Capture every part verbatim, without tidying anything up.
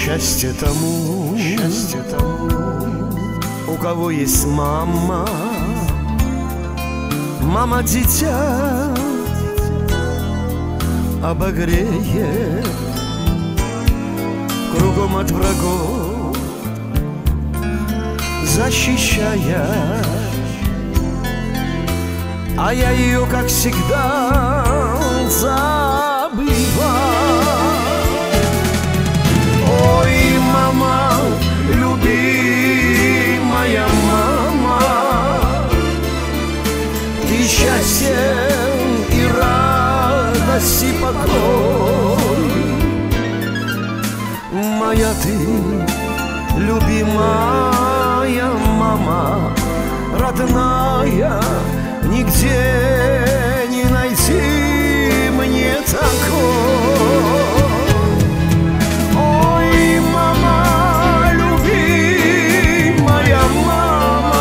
Счастье тому, счастье тому, у кого есть мама. Мама дитя обогреет, кругом от врагов защищая. А я ее, как всегда, забываю. Ой, мама, любимая мама, ты счастье и радость и покой. Моя ты, любимая мама, родная, нигде не найти мне такой. Ой, мама, любимая мама,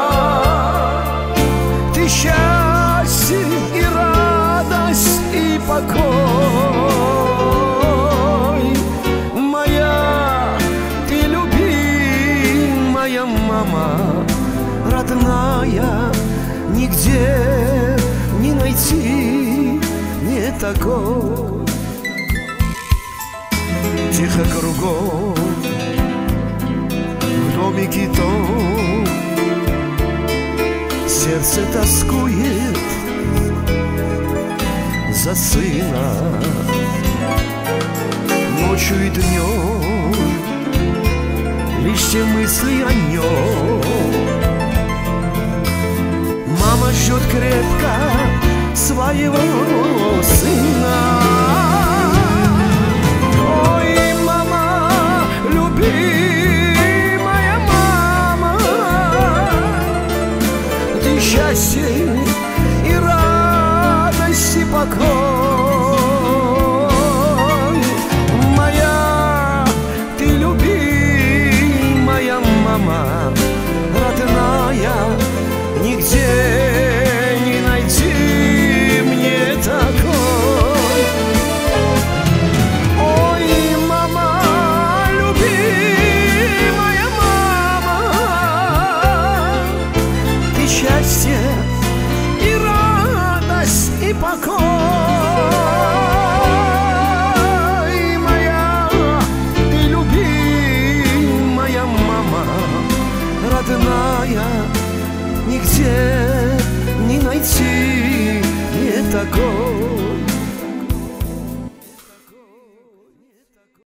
ты счастье и радость и покой. Моя ты любимая мама, родная, нигде не найти не такой. Тихо кругом в домике том, сердце тоскует за сына. Ночью и днем лишь те мысли о нем. Мама ждет крепко своего сына. Ой, мама, любимая мама, ты счастье и радость и покой. Моя ты любимая мама, родная, нигде не найти мне такой. Ой, мама, любимая мама, ты счастье и радость и покой. Моя ты любимая мама, родная, нигде не найти не такой.